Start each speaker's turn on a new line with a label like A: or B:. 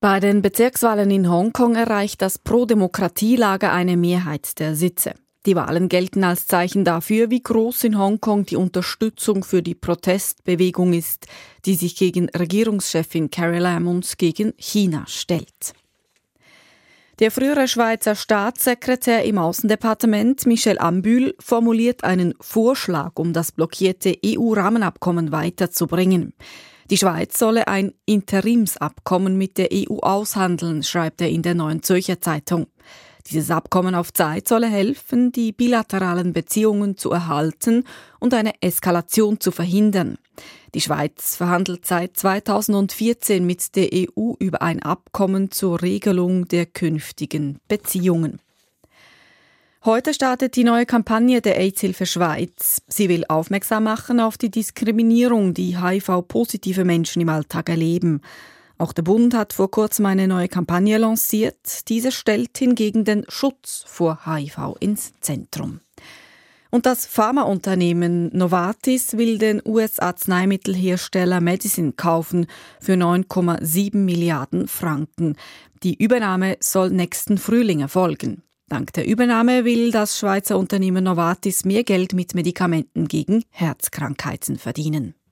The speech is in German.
A: Bei den Bezirkswahlen in Hongkong erreicht das Pro-Demokratie-Lager eine Mehrheit der Sitze. Die Wahlen gelten als Zeichen dafür, wie groß in Hongkong die Unterstützung für die Protestbewegung ist, die sich gegen Regierungschefin Carrie Lam und gegen China stellt. Der frühere Schweizer Staatssekretär im Außendepartement, Michel Ambühl, formuliert einen Vorschlag, um das blockierte EU-Rahmenabkommen weiterzubringen. Die Schweiz solle ein Interimsabkommen mit der EU aushandeln, schreibt er in der Neuen Zürcher Zeitung. Dieses Abkommen auf Zeit solle helfen, die bilateralen Beziehungen zu erhalten und eine Eskalation zu verhindern. Die Schweiz verhandelt seit 2014 mit der EU über ein Abkommen zur Regelung der künftigen Beziehungen. Heute startet die neue Kampagne der AIDS-Hilfe Schweiz. Sie will aufmerksam machen auf die Diskriminierung, die HIV-positive Menschen im Alltag erleben. Auch der Bund hat vor kurzem eine neue Kampagne lanciert. Diese stellt hingegen den Schutz vor HIV ins Zentrum. Und das Pharmaunternehmen Novartis will den US-Arzneimittelhersteller Medicine kaufen für 9,7 Milliarden Franken. Die Übernahme soll nächsten Frühling erfolgen. Dank der Übernahme will das Schweizer Unternehmen Novartis mehr Geld mit Medikamenten gegen Herzkrankheiten verdienen.